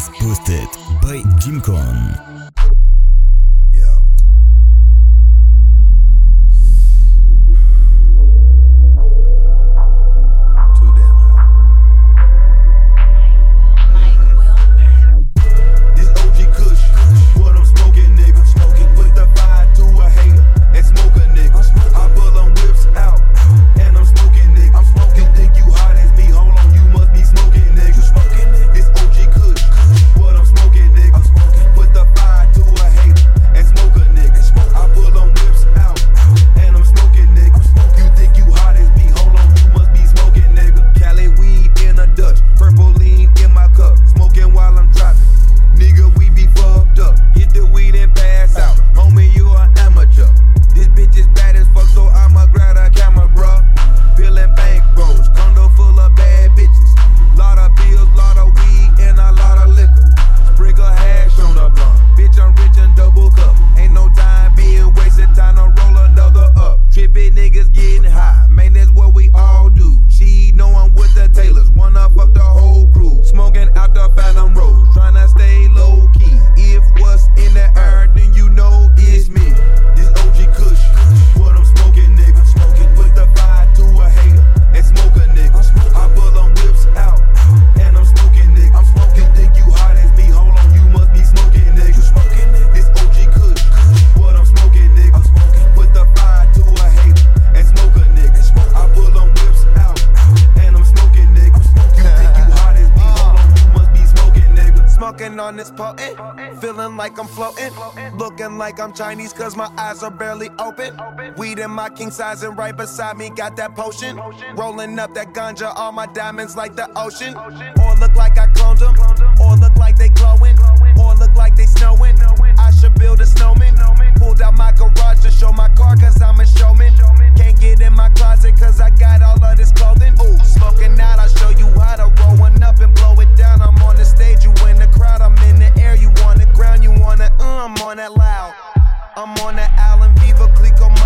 is posted by Jimcon. Yeah. Too damn high. This OG Kush, what I'm smoking, nigga. Put the fire to a hater and smoke a nigga. I pull them whips out and I'm smoking, nigga. You think you hot as me? Hold on, you must be smoking, nigga. This OG Kush, what I'm smoking, nigga. Put the fire to a hater and smoke a nigga. I pull them whips out and I'm smoking, nigga. You think you hot as me? Hold on, you must be smoking, nigga. Cali weed in a Dutch, purple lean in my cup, smoking while I'm driving. Nigga, we be fucked up. Hit the weed and pass out. Homie, you an amateur. This bitch is bad as fuck, so I'ma grab a camera, bruh. Peeling bank rolls, condo full of bad bitches. Lot of pills, lot of weed, and a lot of liquor. Sprinkle hash on the blunt. Bitch, I'm rich and double cup. Ain't no time being wasted, time to roll another up. Trippy niggas getting high, man, that's what we all do. She know I'm with the Taylors, wanna fuck the whole crew. Smoking out the Phantom Rose, tryna stay low key. If what's in the air, then you know it's me. This OG Kush, what I'm smoking, nigga. Put the fire to a hater and smoke a nigga. I pull them whips out and I'm smoking, nigga. You think you hot as me? Hold on, you must be smoking, nigga. This OG Kush, what I'm smoking, nigga. Put the fire to a hater and smoke a nigga. I pull them whips out and I'm smoking, nigga. You think you hot as me? Hold on, you must be smoking, nigga. Smoking on this potent, feeling like I'm floating. Looking like I'm Chinese cause my eyes are barely open. Weed in my king size and right beside me got that potion. Rolling up that ganja, all my diamonds like the ocean. Or look like I cloned them, or look like they glowing, or look like they snowing. I should build a snowman. Pulled out my garage to show my car cause I'm a showman. Can't get in my closet cause I got all of this clothing. Ooh, smoking out, I'll show you how to roll one up and blow it down. I'm on the stage, you in the crowd, I'm in the air, you on the ground, you wanna, I'm on that loud. I'm on that Allen Viva Clico.